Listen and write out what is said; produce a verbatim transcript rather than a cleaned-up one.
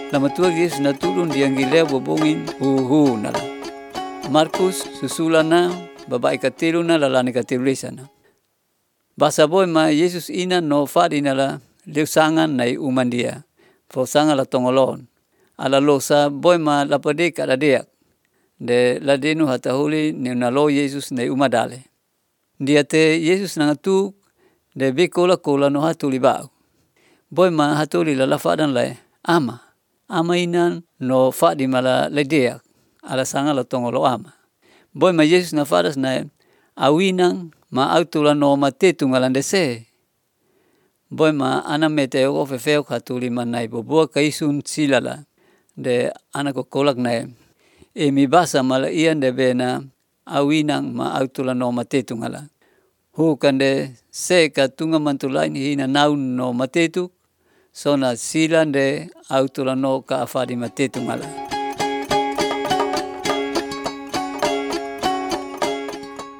lama tua Yesus na turun diang gilea bobongin huhu nala. Markus susulana babai katilu na lalani katilu lisana. Basa boy ma Yesus ina no fadi nala leu sangan nai umandia. Fo sanga la tongolon. Ala losa boy ma lapade kada deak. De ladenu hatahuli ni nalo Yesus nai umadale. Dia te Yesus nangatu de bekola kola no hatuli bau. Boy ma hatuli la lafadan lai ama. Ama inan no fadi mala ledeak. Ala sanga la tongolo ama. Boy ma Yesus na fadas na awinang ma autula no matetu ngalandese. Boy ma ana mete o fefeo hatuli manai bobua kaisun silala. De ana kokolak na e mi basa mala ian de bena awinang ma autula no matetu ngala. Hukan de se katunga mantulain hina naun no matetu. Sona silan de autula no ka afadi matetu ngala.